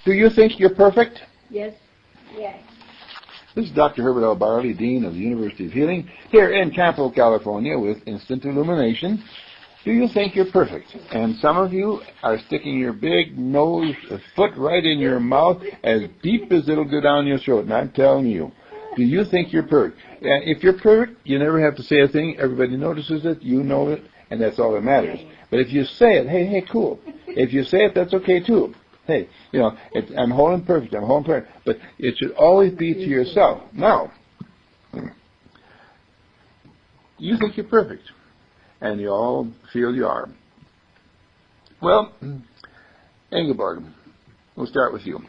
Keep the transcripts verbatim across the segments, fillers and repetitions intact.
Do you think you're perfect? Yes. Yes. This is Doctor Herbert L. Barley, Dean of the University of Healing, here in Campo, California, with Instant Illumination. Do you think you're perfect? And some of you are sticking your big nose, a foot right in your mouth, as deep as it'll go down your throat. And I'm telling you, do you think you're perfect? And if you're perfect, you never have to say a thing. Everybody notices it. You know it. And that's all that matters. But if you say it, hey, hey, cool. If you say it, that's okay, too. Hey, you know, it's, I'm whole and perfect. I'm whole and perfect. But it should always be to yourself. Now, you think you're perfect. And you all feel you are. Well, Ingeborg, we'll start with you.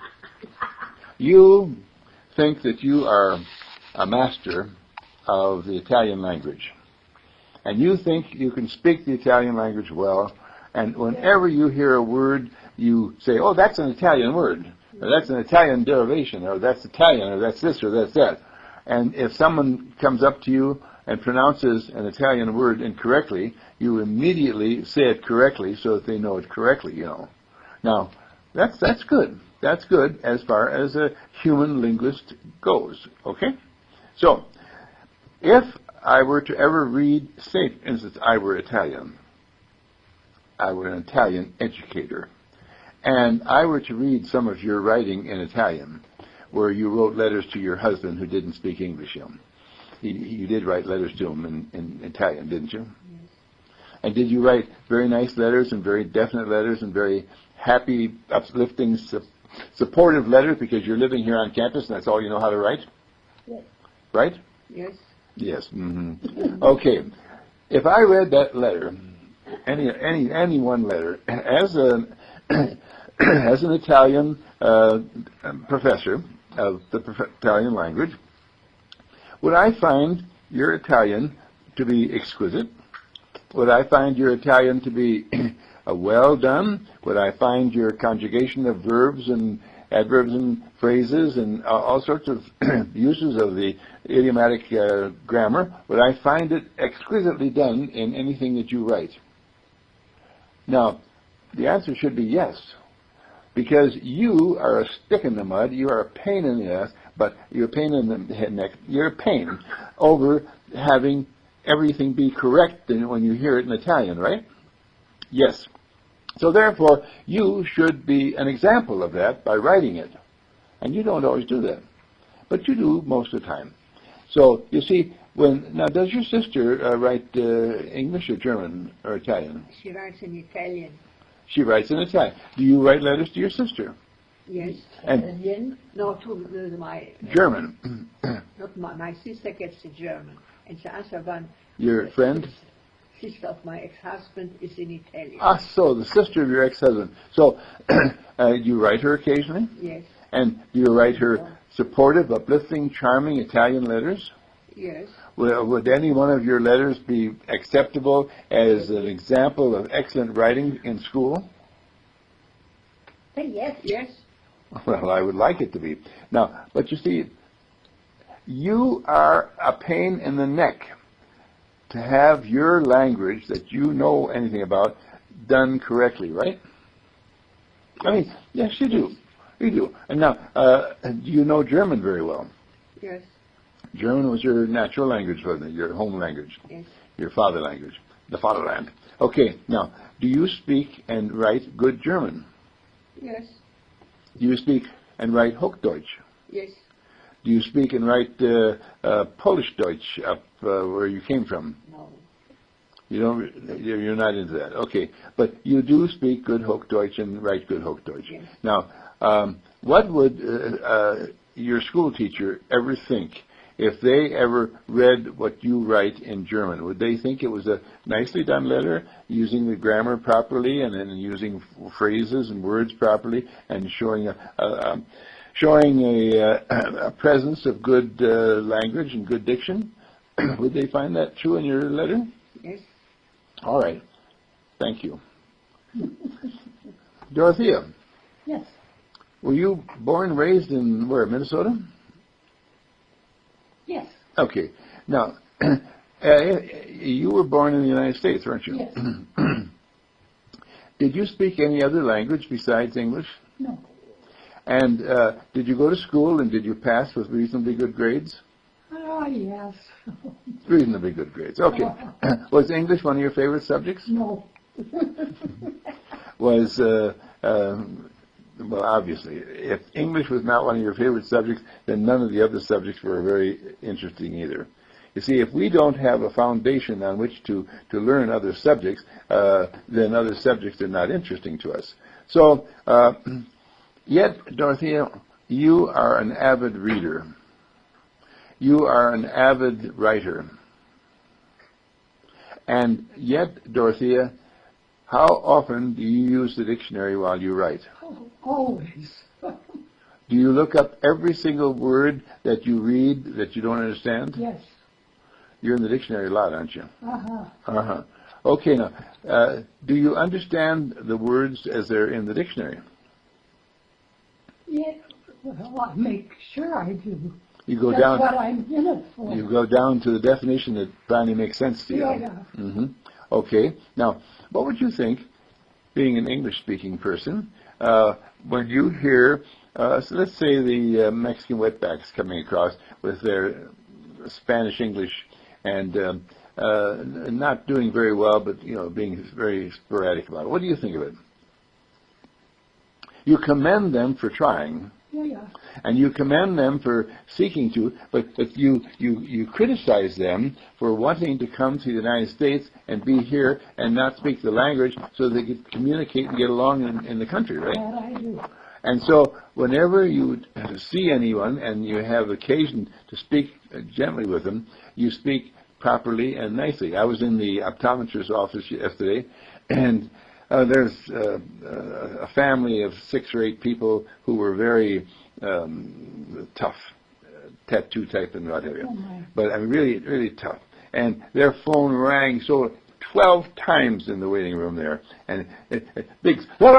You think that you are a master of the Italian language. And you think you can speak the Italian language well. And whenever you hear a word, you say, oh, that's an Italian word. Or that's an Italian derivation. Or that's Italian. Or that's this or that's that. And if someone comes up to you and pronounces an Italian word incorrectly, you immediately say it correctly so that they know it correctly, you know. Now, that's that's good. That's good as far as a human linguist goes, okay? So, if I were to ever read, say, for instance, I were Italian, I were an Italian educator, and I were to read some of your writing in Italian, where you wrote letters to your husband who didn't speak English, you know. You did write letters to him in, in Italian, didn't you? Yes. And did you write very nice letters and very definite letters and very happy, uplifting, su- supportive letters because you're living here on campus and that's all you know how to write? Yes. Right? Yes. Yes. Mm-hmm. Okay. If I read that letter, any any any one letter, as a as an Italian uh, professor of the Italian language, would I find your Italian to be exquisite? Would I find your Italian to be uh, well done? Would I find your conjugation of verbs and adverbs and phrases and uh, all sorts of uses of the idiomatic uh, grammar, would I find it exquisitely done in anything that you write? Now, the answer should be yes. Because you are a stick in the mud, you are a pain in the ass, but you're a pain in the head neck, you're a pain over having everything be correct when you hear it in Italian, right? Yes. So therefore, you should be an example of that by writing it. And you don't always do that. But you do most of the time. So, you see, when now does your sister uh, write uh, English or German or Italian? She writes in Italian. She writes in Italian. Do you write letters to your sister? Yes. And Italian? No, to uh, my... German. Not my, my sister gets the German. And the other one... Your friend? Sister of my ex-husband is in Italian. Ah, so the sister of your ex-husband. So, uh, you write her occasionally? Yes. And do you write her supportive, uplifting, charming Italian letters? Yes. Would, would any one of your letters be acceptable as an example of excellent writing in school? Yes. Yes. Well, I would like it to be. Now, but you see, you are a pain in the neck to have your language that you know anything about done correctly, right? I mean, yes, you do. You do. And now, uh, you know German very well. Yes. German was your natural language, wasn't it? Your home language. Yes. Your father language. The fatherland. Okay, now, do you speak and write good German? Yes. Do you speak and write Hochdeutsch? Yes. Do you speak and write uh, uh, Polish Deutsch up uh, where you came from? No. You don't. You're not into that. Okay, but you do speak good Hochdeutsch and write good Hochdeutsch. Yes. Now, um, what would uh, uh, your school teacher ever think if they ever read what you write in German? Would they think it was a nicely done letter, using the grammar properly, and then using phrases and words properly, and showing a, a, a showing a, a presence of good uh, language and good diction? Would they find that true in your letter? Yes. All right. Thank you. Dorothea. Yes. Were you born and raised in where, Minnesota? Yes. Okay. Now, uh, you were born in the United States, weren't you? Yes. Did you speak any other language besides English? No. And uh, did you go to school and did you pass with reasonably good grades? Oh, yes. Reasonably good grades. Okay. Was English one of your favorite subjects? No. Was, uh, uh, well, obviously, if English was not one of your favorite subjects, then none of the other subjects were very interesting either. You see, if we don't have a foundation on which to, to learn other subjects, uh, then other subjects are not interesting to us. So, uh, yet, Dorothea, you are an avid reader. You are an avid writer. And yet, Dorothea, how often do you use the dictionary while you write? Oh, always. Do you look up every single word that you read that you don't understand? Yes. You're in the dictionary a lot, aren't you? Uh-huh. Uh-huh. Okay, now, uh, do you understand the words as they're in the dictionary? Yeah. Well, I make sure I do. You go That's down. what I'm in it for. You go down to the definition that finally makes sense to you. Yeah, yeah. Mm-hmm. Okay. Now, what would you think, being an English-speaking person, uh, when you hear, uh, so let's say the uh, Mexican wetbacks coming across with their Spanish-English and um, uh, not doing very well, but you know, being very sporadic about it. What do you think of it? You commend them for trying. Yeah, yeah. And you commend them for seeking to, but, but you, you, you criticize them for wanting to come to the United States and be here and not speak the language so they could communicate and get along in, in the country, right? That I do. And so whenever you see anyone and you have occasion to speak gently with them, you speak properly and nicely. I was in the optometrist's office yesterday, and Uh, there's uh, uh, a family of six or eight people who were very um, tough, uh, tattoo type and what have you. Oh, my. But I mean, really, really tough. And their phone rang so twelve times in the waiting room there, and it, it, big,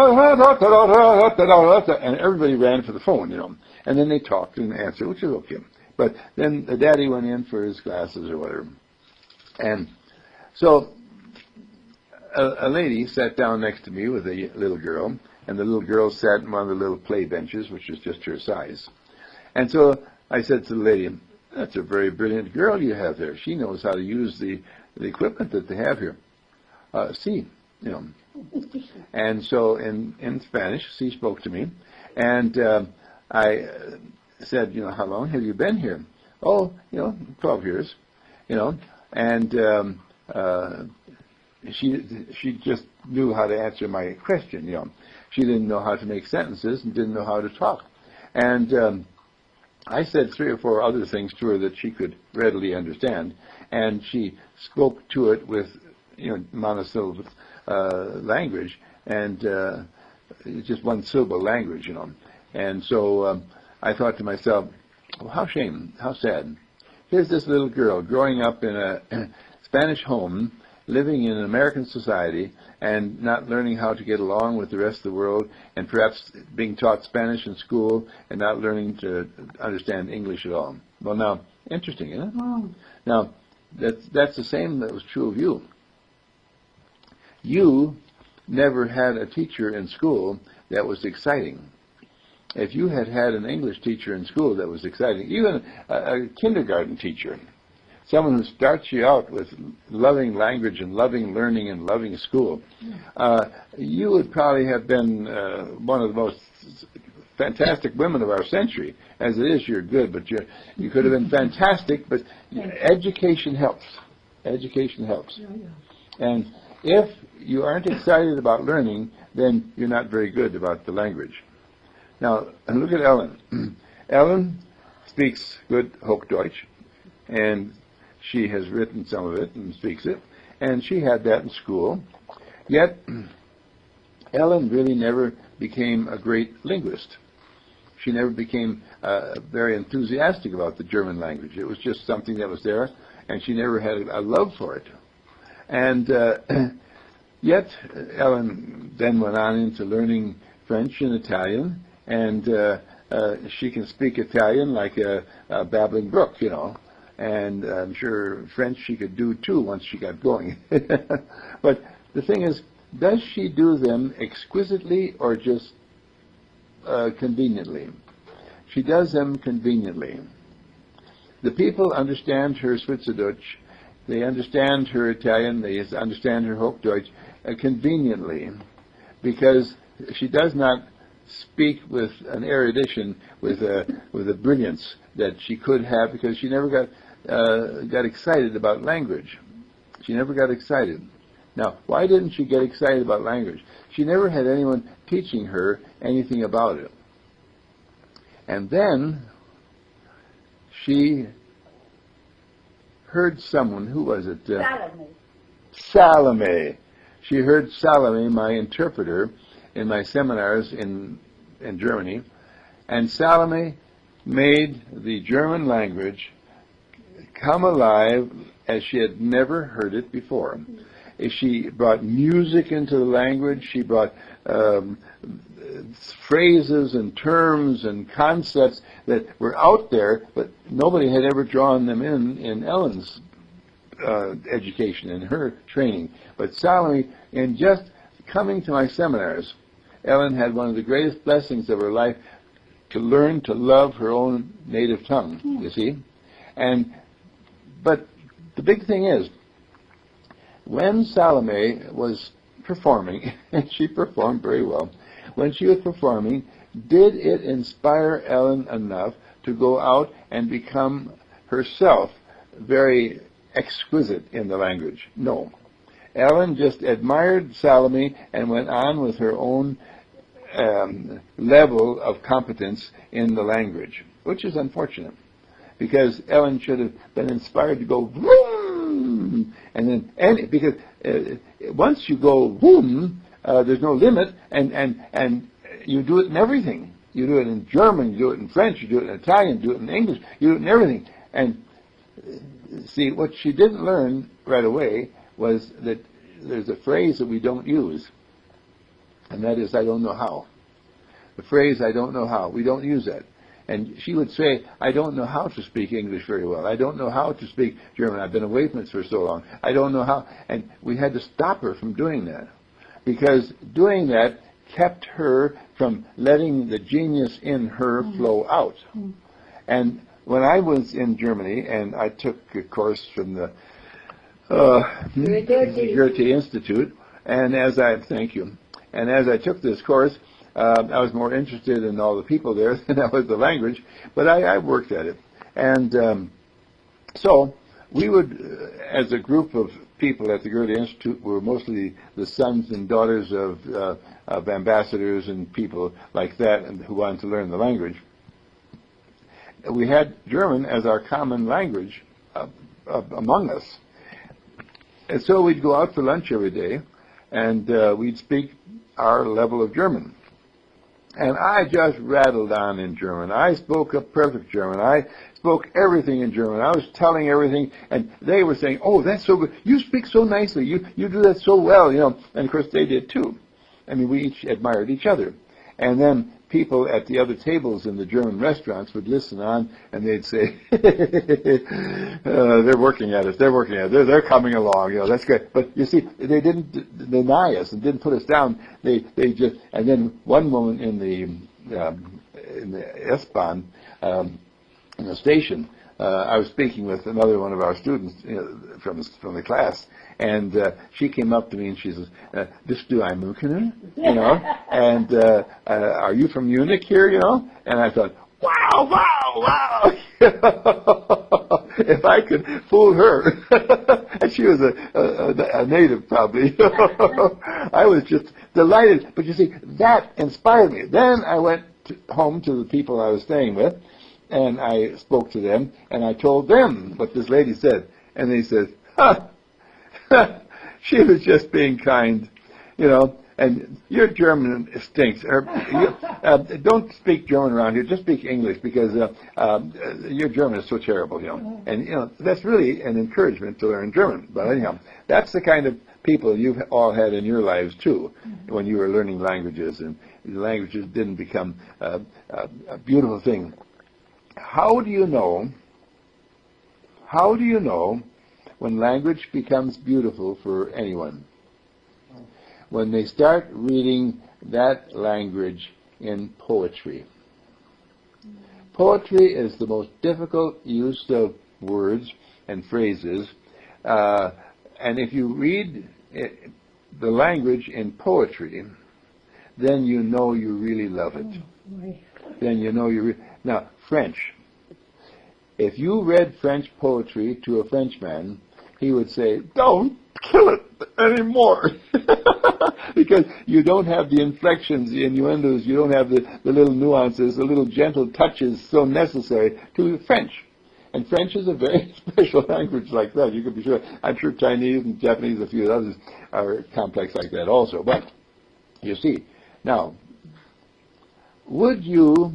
and everybody ran for the phone, you know. And then they talked and answered, which is okay. But then the daddy went in for his glasses or whatever, and so. A, a lady sat down next to me with a little girl, and the little girl sat in one of the little play benches, which was just her size. And so I said to the lady, "That's a very brilliant girl you have there. She knows how to use the, the equipment that they have here. Uh, see, you know." And so in, in Spanish, she spoke to me, and uh, I said, "You know, how long have you been here?" "Oh, you know, twelve years, you know." And um, uh, She she just knew how to answer my question, you know. She didn't know how to make sentences and didn't know how to talk. And um, I said three or four other things to her that she could readily understand, and she spoke to it with, you know, monosyllable uh, language and uh, just one syllable language, you know. And so um, I thought to myself, well, how shame, how sad. Here's this little girl growing up in a Spanish home, living in an American society and not learning how to get along with the rest of the world, and perhaps being taught Spanish in school and not learning to understand English at all. Well, now, interesting, isn't it? Oh. Now, that's, that's the same that was true of you. You never had a teacher in school that was exciting. If you had had an English teacher in school that was exciting, even a, a kindergarten teacher, someone who starts you out with loving language and loving learning and loving school, uh, you would probably have been uh, one of the most fantastic women of our century. As it is, you're good, but you're, you could have been fantastic, but education helps. Education helps. Yeah, yeah. And if you aren't excited about learning, then you're not very good about the language. Now, and look at Ellen. Ellen speaks good Hochdeutsch, and she has written some of it and speaks it, and she had that in school. Yet, Ellen really never became a great linguist. She never became uh, very enthusiastic about the German language. It was just something that was there, and she never had a love for it. And uh, yet, Ellen then went on into learning French and Italian, and uh, uh, she can speak Italian like a, a babbling brook, you know. And I'm sure French she could do too once she got going. But the thing is, does she do them exquisitely or just uh, conveniently. She does them conveniently. The people understand her Schweizerdeutsch, they understand her Italian, they understand her Hochdeutsch uh, conveniently, because she does not speak with an erudition, with a with a brilliance that she could have, because she never got uh, got excited about language. She never got excited. Now, why didn't she get excited about language? She never had anyone teaching her anything about it. And then she heard someone, who was it? Uh, Salome. Salome. She heard Salome, my interpreter, in my seminars in in Germany, and Salome made the German language come alive as she had never heard it before. She brought music into the language. She brought um, phrases and terms and concepts that were out there, but nobody had ever drawn them in in Ellen's uh, education, in her training. But Salome, in just coming to my seminars, Ellen had one of the greatest blessings of her life, to learn to love her own native tongue, you see. And but the big thing is, when Salome was performing, and she performed very well, when she was performing, did it inspire Ellen enough to go out and become herself very exquisite in the language? No. Ellen just admired Salome and went on with her own um, level of competence in the language, which is unfortunate, because Ellen should have been inspired to go vroom, and then and because uh, once you go vroom, uh, there's no limit, and, and and you do it in everything. You do it in German, you do it in French, you do it in Italian, you do it in English, you do it in everything. And uh, see, what she didn't learn right away was that there's a phrase that we don't use, and that is, I don't know how. The phrase, I don't know how. We don't use that. And she would say, I don't know how to speak English very well. I don't know how to speak German. I've been away from it for so long. I don't know how. And we had to stop her from doing that, because doing that kept her from letting the genius in her mm-hmm. flow out. Mm-hmm. And when I was in Germany, and I took a course from the uh, Goethe Institute, and as I, thank you, and as I took this course, Uh, I was more interested in all the people there than I was the language, but I, I worked at it. And um, so we would, uh, as a group of people at the Goethe Institute, were mostly the sons and daughters of, uh, of ambassadors and people like that, and who wanted to learn the language. We had German as our common language uh, uh, among us. And so we'd go out for lunch every day, and uh, we'd speak our level of German. And I just rattled on in German. I spoke a perfect German. I spoke everything in German. I was telling everything, and they were saying, oh, that's so good. You speak so nicely. You you do that so well, you know. And, of course, they did, too. I mean, we each admired each other. And then people at the other tables in the German restaurants would listen on, and they'd say, uh, they're working at us. They're working at us. They're, they're coming along. You know, that's good. But, you see, they didn't d- deny us and didn't put us down. They they just, and then one moment in the um, in the S-Bahn, um, in the station, uh, I was speaking with another one of our students, you know, from from the class, and uh, she came up to me and she says, uh, "Bist du ein Münchner?" You know, and uh, uh, "Are you from Munich here?" You know, and I thought, "Wow, wow, wow!" If I could fool her, and she was a, a, a native probably, I was just delighted. But you see, that inspired me. Then I went to, home to the people I was staying with, and I spoke to them, and I told them what this lady said, and they said, "Ha." She was just being kind, you know, and your German stinks. Or, you, uh, don't speak German around here. Just speak English, because uh, uh, your German is so terrible, you know. And, you know, that's really an encouragement to learn German. But anyhow, that's the kind of people you've all had in your lives, too, when you were learning languages, and the languages didn't become uh, a, a beautiful thing. How do you know, how do you know when language becomes beautiful for anyone? When they start reading that language in poetry. Poetry is the most difficult use of words and phrases, uh, and if you read it, the language in poetry, then you know you really love it. Oh, Then you know you re- now French. If you read French poetry to a Frenchman, he would say, "Don't kill it anymore," because you don't have the inflections, the innuendos, you don't have the, the little nuances, the little gentle touches so necessary to French. And French is a very special language like that. You can be sure. I'm sure Chinese and Japanese, a few others, are complex like that also. But you see, now, would you,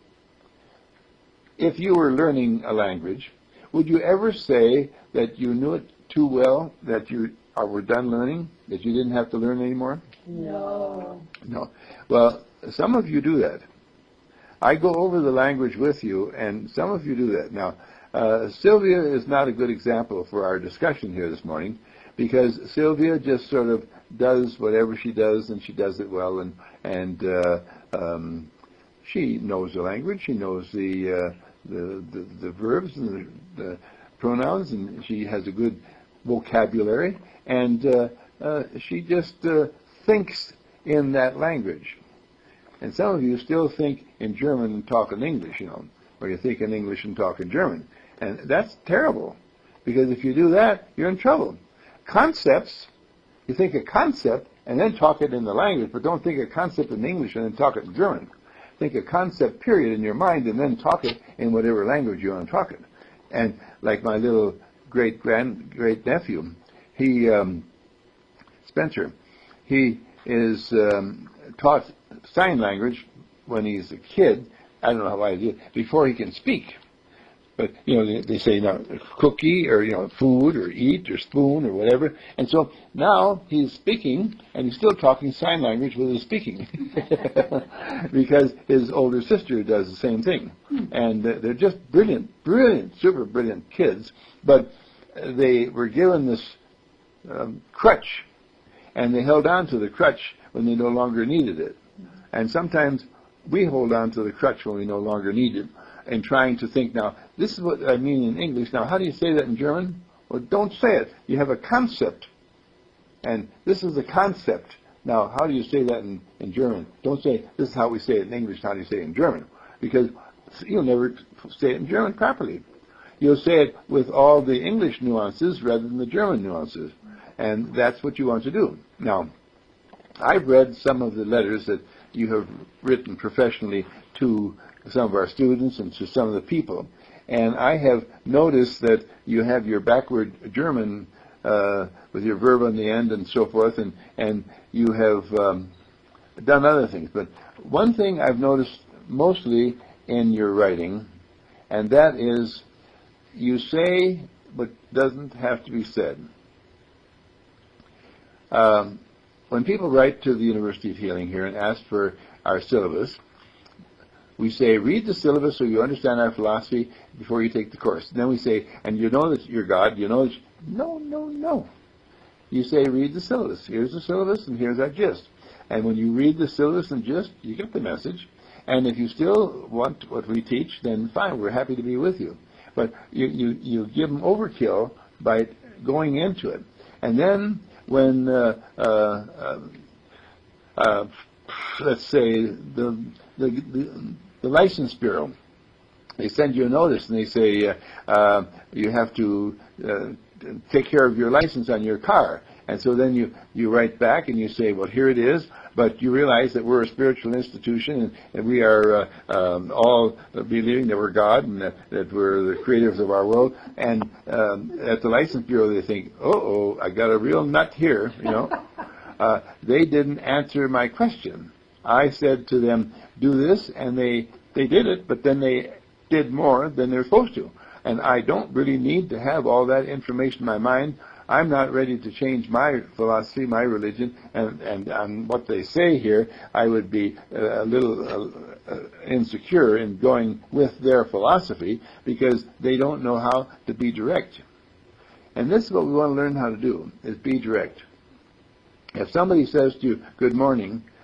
if you were learning a language, would you ever say that you knew it too well, that you or were done learning, that you didn't have to learn anymore? No. No. Well, some of you do that. I go over the language with you, and some of you do that. Now, uh, Sylvia is not a good example for our discussion here this morning, because Sylvia just sort of does whatever she does, and she does it well, and and uh, um, she knows the language, she knows the uh, the, the the verbs and the, the pronouns, and she has a good vocabulary, and uh, uh, she just uh, thinks in that language. And some of you still think in German and talk in English, you know, or you think in English and talk in German. And that's terrible, because if you do that, you're in trouble. Concepts, you think a concept and then talk it in the language, but don't think a concept in English and then talk it in German. Think a concept, period, in your mind and then talk it in whatever language you want to talk it. And like my little great-grand, great-nephew, he, um, Spencer, he is um, taught sign language when he's a kid. I don't know how I do it, before he can speak. But, you know, they, they say, you know, cookie or, you know, food or eat or spoon or whatever. And so now he's speaking, and he's still talking sign language with his speaking. Because his older sister does the same thing. And uh, they're just brilliant, brilliant, super brilliant kids. But they were given this um, crutch, and they held on to the crutch when they no longer needed it. And sometimes we hold on to the crutch when we no longer need it, and trying to think, now, this is what I mean in English. Now, how do you say that in German? Well, don't say it. You have a concept. And this is a concept. Now, how do you say that in, in German? Don't say, this is how we say it in English, how do you say it in German? Because you'll never say it in German properly. You'll say it with all the English nuances rather than the German nuances. And that's what you want to do. Now, I've read some of the letters that you have written professionally to some of our students and to some of the people. And I have noticed that you have your backward German uh, with your verb on the end and so forth, and, and you have um, done other things. But one thing I've noticed mostly in your writing, and that is you say what doesn't have to be said. Um, when people write to the University of Healing here and ask for our syllabus, we say, read the syllabus so you understand our philosophy before you take the course. And then we say, and you know that you're God, you know that... You... No, no, no. You say, read the syllabus. Here's the syllabus, and here's our gist. And when you read the syllabus and gist, you get the message. And if you still want what we teach, then fine, we're happy to be with you. But you, you, you give them overkill by going into it. And then when, uh, uh, uh, uh, let's say, the... The, the, the license bureau, they send you a notice and they say uh, uh, you have to uh, take care of your license on your car. And so then you, you write back and you say, well, here it is, but you realize that we're a spiritual institution and, and we are uh, um, all believing that we're God and that, that we're the creators of our world. And um, at the license bureau they think, uh-oh, I got a real nut here, you know. uh, they didn't answer my question. I said to them, do this, and they, they did it, but then they did more than they're supposed to. And I don't really need to have all that information in my mind. I'm not ready to change my philosophy, my religion, and, and on what they say here, I would be a little uh, insecure in going with their philosophy because they don't know how to be direct. And this is what we want to learn how to do, is be direct. If somebody says to you, good morning,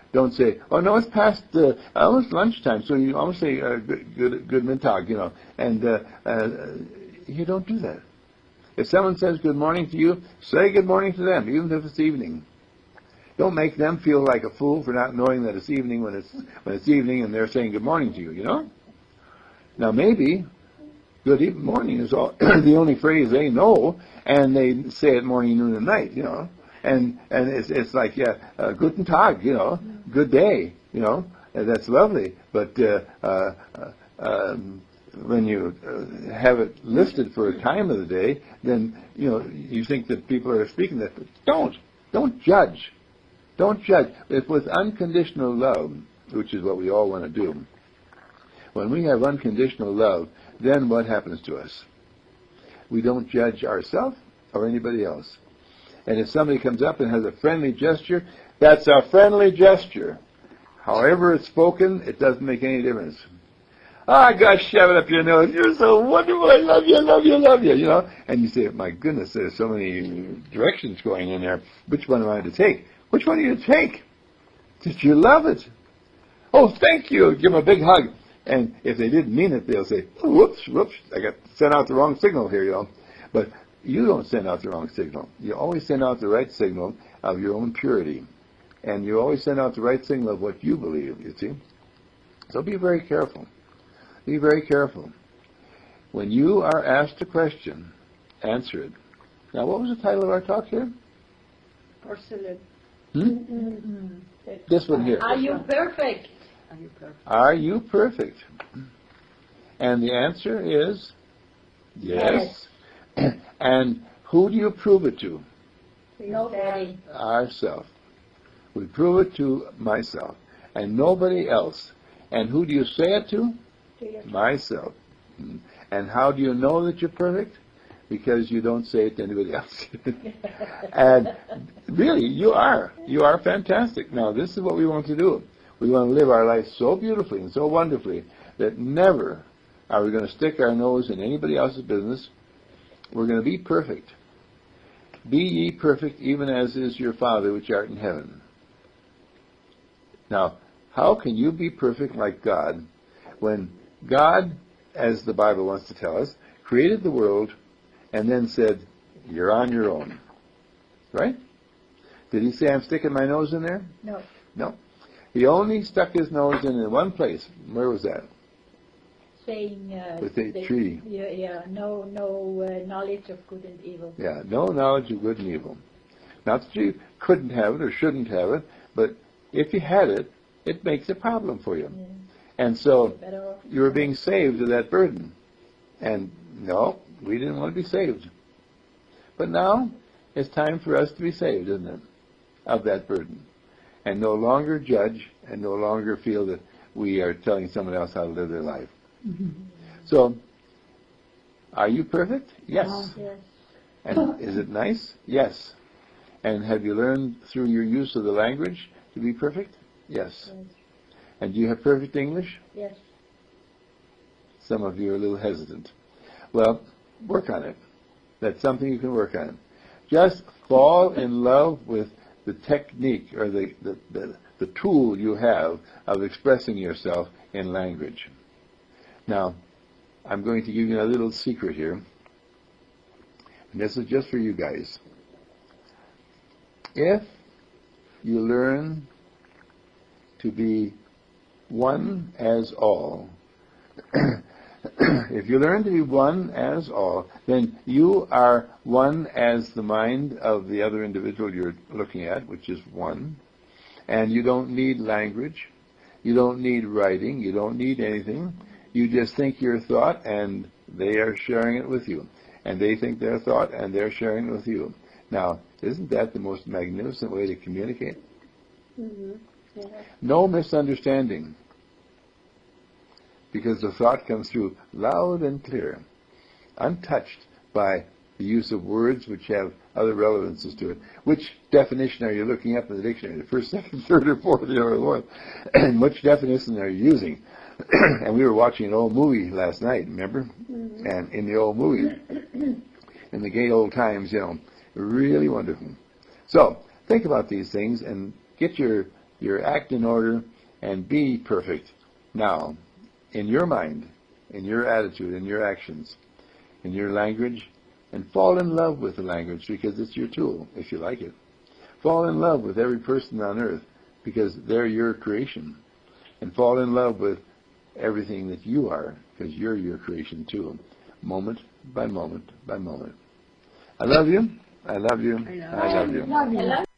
Don't say, oh no, it's past uh, almost lunchtime, so you almost say uh, good, good, good mittag, you know, and uh, uh, you don't do that. If someone says good morning to you, say good morning to them, even if it's evening. Don't make them feel like a fool for not knowing that it's evening when it's when it's evening and they're saying good morning to you, you know? Now maybe good evening, morning is all, the only phrase they know, and they say it morning, noon, and night, you know? And and it's it's like, yeah, uh, guten Tag, you know, good day, you know, and that's lovely. But uh, uh, uh, um, when you uh, have it listed for a time of the day, then, you know, you think that people are speaking that. Don't. Don't judge. Don't judge. If with unconditional love, which is what we all want to do, when we have unconditional love, then what happens to us? We don't judge ourselves or anybody else. And if somebody comes up and has a friendly gesture, that's a friendly gesture. However it's spoken, it doesn't make any difference. Ah, gosh, shove it up your nose. You're so wonderful. I love you, I love you, I love you, you know. And you say, my goodness, there's so many directions going in there. Which one am I to take? Which one do you take? Did you love it? Oh, thank you. Give them a big hug. And if they didn't mean it, they'll say, oh, whoops, whoops, I got sent out the wrong signal here, you know. But you don't send out the wrong signal. You always send out the right signal of your own purity. And you always send out the right signal of what you believe, you see. So be very careful. Be very careful. When you are asked a question, answer it. Now, what was the title of our talk here? Porcelain. Hmm? Mm-hmm. This one here. Are you perfect? Are you perfect? Are you perfect? And the answer is yes. yes. And who do you prove it to? Nobody. Ourself. We prove it to myself and nobody else. And who do you say it to? To myself. And how do you know that you're perfect? Because you don't say it to anybody else. And really, you are. You are fantastic. Now, this is what we want to do. We want to live our life so beautifully and so wonderfully that never are we going to stick our nose in anybody else's business. We're going to be perfect. Be ye perfect, even as is your Father which art in heaven. Now, how can you be perfect like God when God, as the Bible wants to tell us, created the world and then said, you're on your own? Right? Did he say, I'm sticking my nose in there? No. No. He only stuck his nose in in one place. Where was that? Saying uh, With the the- tree. Yeah, yeah. No, no uh, knowledge of good and evil. Yeah, no knowledge of good and evil. Not that you couldn't have it or shouldn't have it, but if you had it, it makes a problem for you. Yeah. And so Better off. you were being saved of that burden. And no, we didn't want to be saved. But now it's time for us to be saved, isn't it, of that burden. And no longer judge and no longer feel that we are telling someone else how to live their life. Mm-hmm. So, are you perfect? Yes. Yes. And is it nice? Yes. And have you learned through your use of the language to be perfect? Yes. Yes. And do you have perfect English? Yes. Some of you are a little hesitant. Well, work on it. That's something you can work on. Just fall in love with the technique or the, the, the, the tool you have of expressing yourself in language. Now, I'm going to give you a little secret here. And this is just for you guys. If you learn to be one as all, if you learn to be one as all, then you are one as the mind of the other individual you're looking at, which is one. And you don't need language. You don't need writing. You don't need anything. You just think your thought, and they are sharing it with you. And they think their thought, and they're sharing it with you. Now, isn't that the most magnificent way to communicate? Mm-hmm. Yeah. No misunderstanding. Because the thought comes through loud and clear, untouched by the use of words which have other relevances to it. Which definition are you looking up in the dictionary? The first, second, third, or fourth, or what? And which definition are you using? And we were watching an old movie last night, remember? Mm-hmm. And in the old movie, in the gay old times, you know, really wonderful. So, think about these things and get your your act in order, and be perfect now in your mind, in your attitude, in your actions, in your language, and fall in love with the language because it's your tool, if you like it. Fall in love with every person on earth because they're your creation. And fall in love with everything that you are because you're your creation too, moment by moment by moment. I love you. I love you. I love I love you. Love you.